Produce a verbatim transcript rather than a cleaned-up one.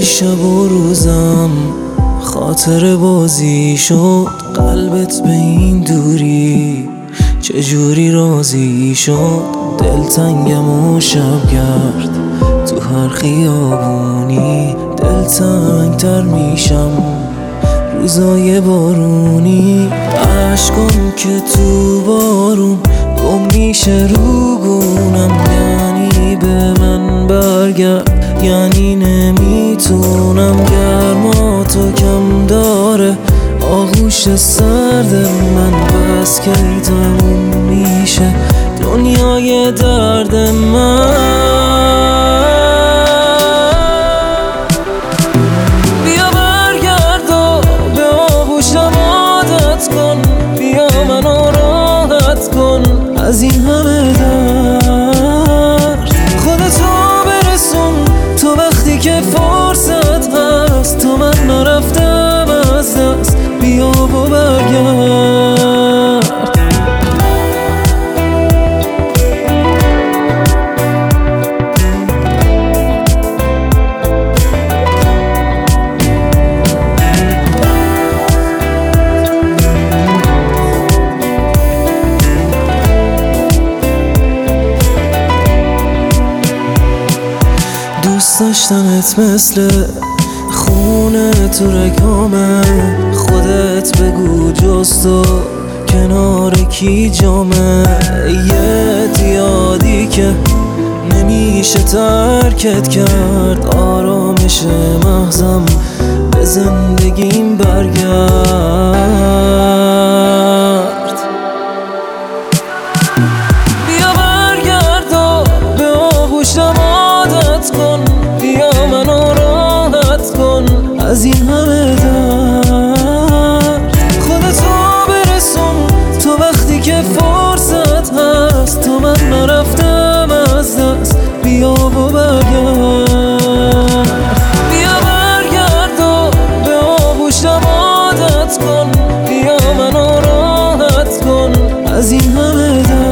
شب و روزم خاطر بازی شد، قلبت به این دوری چجوری راضی شد؟ دلتنگم و شبگرد تو هر خیابونی، دلتنگ تر میشم روزای بارونی. عشقم که تو بارون گم میشه رو گونم، یعنی به من برگرد، یعنی نمیتونم. گرماتو کم داره آغوش سرد من، بس که تموم میشه دنیای درد من. بیا برگرد و به آغوشم عادت کن، بیا منو راحت کن از این همه درد. خودتو برسون تو وقتی که فرصت هست، تو من نرفتم از دست، بیا و برگرد. دوست داشتنت مثل خونه تو رگامه، خودت بگو جز تو کنار کی جامه. یه یادی که نمیشه ترکت کرد، آرامش مغزم به زندگیم برگرد. بیا برگرد و به آغوشم عادت کن، بیا منو راحت کن از این همه درد. خودتو برسون تو وقتی که فرصت هست، تو من نرفتم از دست، بیا و برگرد. بیا برگرد و به آغوشم عادت کن، بیا منو راحت کن از این همه درد.